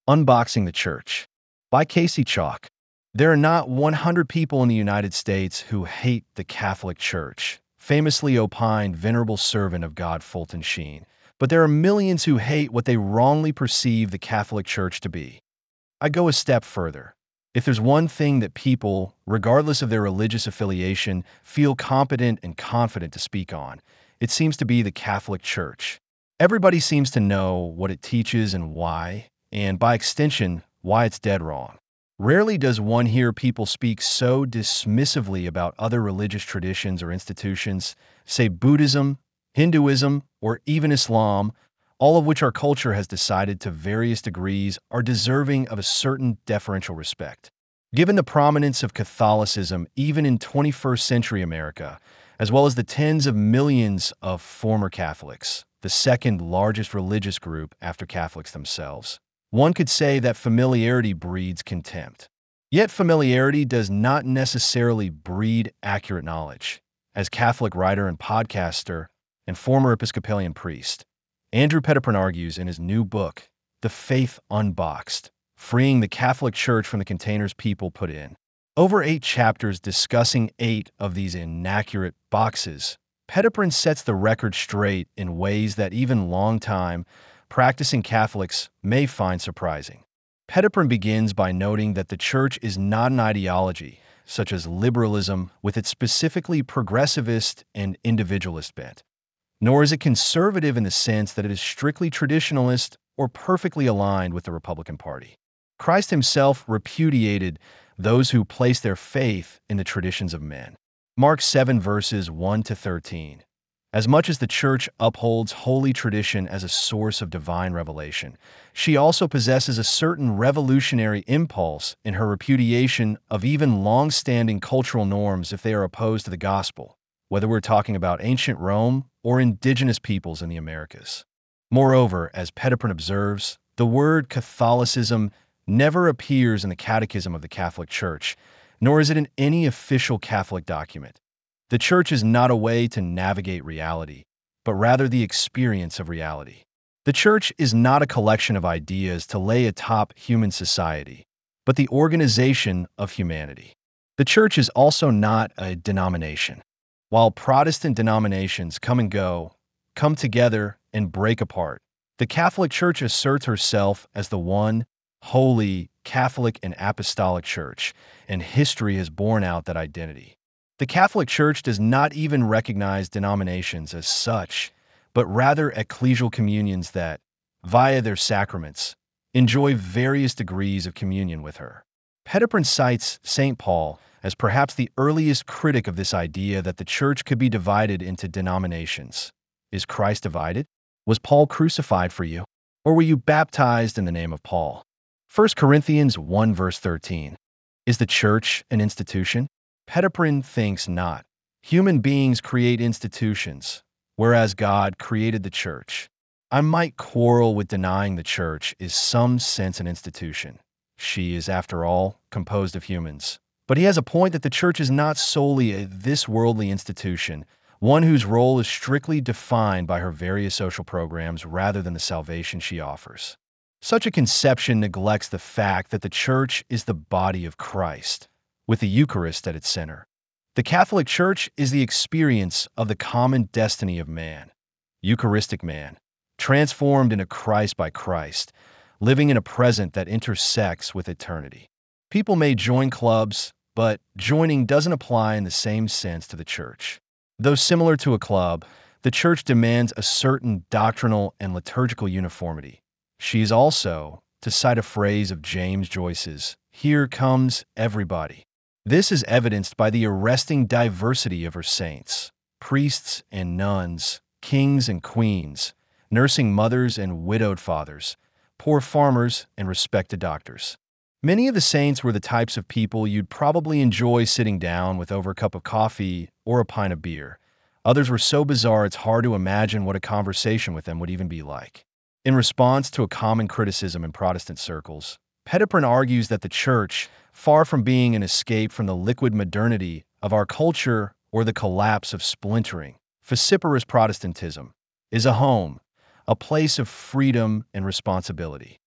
Unboxing the Church by Casey Chalk. There are not 100 people in the United States who hate the Catholic Church, famously opined venerable servant of God Fulton Sheen, but there are millions who hate what they wrongly perceive the Catholic Church to be. I go a step further. If there's one thing that people, regardless of their religious affiliation, feel competent and confident to speak on, it seems to be the Catholic Church. Everybody seems to know what it teaches and why, and by extension, why it's dead wrong. Rarely does one hear people speak so dismissively about other religious traditions or institutions, say Buddhism, Hinduism, or even Islam, all of which our culture has decided to various degrees are deserving of a certain deferential respect. Given the prominence of Catholicism even in 21st century America, as well as the tens of millions of former Catholics, the second largest religious group after Catholics themselves, one could say that familiarity breeds contempt. Yet familiarity does not necessarily breed accurate knowledge. As Catholic writer and podcaster and former Episcopalian priest, Andrew Petiprin argues in his new book, The Faith Unboxed, Freeing the Catholic Church from the Containers People Put In. Over 8 chapters discussing 8 of these inaccurate boxes, Petiprin sets the record straight in ways that even long-time practicing Catholics may find surprising. Petiprin begins by noting that the Church is not an ideology, such as liberalism with its specifically progressivist and individualist bent, nor is it conservative in the sense that it is strictly traditionalist or perfectly aligned with the Republican Party. Christ himself repudiated those who place their faith in the traditions of men. Mark 7 verses 1 to 13. As much as the Church upholds holy tradition as a source of divine revelation, she also possesses a certain revolutionary impulse in her repudiation of even long-standing cultural norms if they are opposed to the gospel, whether we're talking about ancient Rome or indigenous peoples in the Americas. Moreover, as Petiprin observes, the word Catholicism never appears in the Catechism of the Catholic Church, nor is it in any official Catholic document. The Church is not a way to navigate reality, but rather the experience of reality. The Church is not a collection of ideas to lay atop human society, but the organization of humanity. The Church is also not a denomination. While Protestant denominations come and go, come together and break apart, the Catholic Church asserts herself as the one, holy, Catholic and Apostolic Church, and history has borne out that identity. The Catholic Church does not even recognize denominations as such, but rather ecclesial communions that, via their sacraments, enjoy various degrees of communion with her. Petiprin cites St. Paul as perhaps the earliest critic of this idea that the Church could be divided into denominations. Is Christ divided? Was Paul crucified for you? Or were you baptized in the name of Paul? 1 Corinthians 1 verse 13. Is the Church an institution? Petiprin thinks not. Human beings create institutions, whereas God created the Church. I might quarrel with denying the Church is some sense an institution. She is, after all, composed of humans. But he has a point that the Church is not solely a this-worldly institution, one whose role is strictly defined by her various social programs rather than the salvation she offers. Such a conception neglects the fact that the Church is the body of Christ, with the Eucharist at its center. The Catholic Church is the experience of the common destiny of man, Eucharistic man, transformed into Christ by Christ, living in a present that intersects with eternity. People may join clubs, but joining doesn't apply in the same sense to the Church. Though similar to a club, the Church demands a certain doctrinal and liturgical uniformity. She is also, to cite a phrase of James Joyce's, "Here comes everybody." This is evidenced by the arresting diversity of her saints, priests and nuns, kings and queens, nursing mothers and widowed fathers, poor farmers and respected doctors. Many of the saints were the types of people you'd probably enjoy sitting down with over a cup of coffee or a pint of beer. Others were so bizarre it's hard to imagine what a conversation with them would even be like. In response to a common criticism in Protestant circles, Petiprin argues that the Church, far from being an escape from the liquid modernity of our culture or the collapse of splintering, vociferous Protestantism, is a home, a place of freedom and responsibility.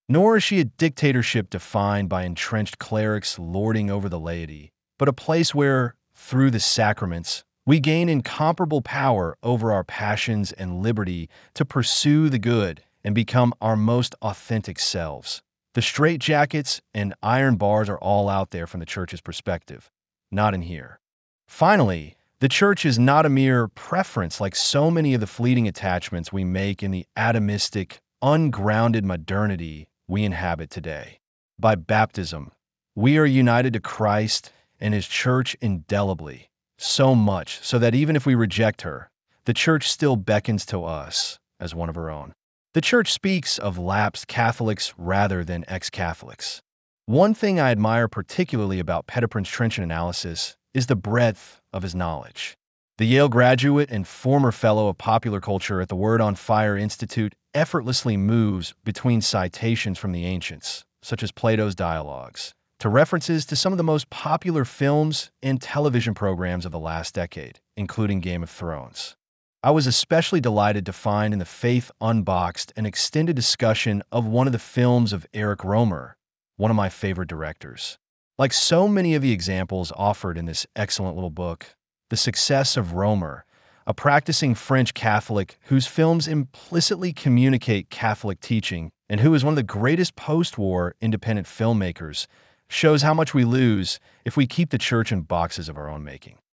Nor is she a dictatorship defined by entrenched clerics lording over the laity, but a place where, through the sacraments, we gain incomparable power over our passions and liberty to pursue the good and become our most authentic selves. The straitjackets and iron bars are all out there from the church's perspective, not in here. Finally, the church is not a mere preference like so many of the fleeting attachments we make in the atomistic, ungrounded modernity we inhabit today. By baptism, we are united to Christ and His church indelibly, so much so that even if we reject her, the church still beckons to us as one of her own. The church speaks of lapsed Catholics rather than ex-Catholics. One thing I admire particularly about Petiprin's Trenchant analysis is the breadth of his knowledge. The Yale graduate and former fellow of popular culture at the Word on Fire Institute effortlessly moves between citations from the ancients, such as Plato's Dialogues, to references to some of the most popular films and television programs of the last decade, including Game of Thrones. I was especially delighted to find in The Faith Unboxed an extended discussion of one of the films of Eric Rohmer, one of my favorite directors. Like so many of the examples offered in this excellent little book, the success of Rohmer, a practicing French Catholic whose films implicitly communicate Catholic teaching and who is one of the greatest post-war independent filmmakers, shows how much we lose if we keep the church in boxes of our own making.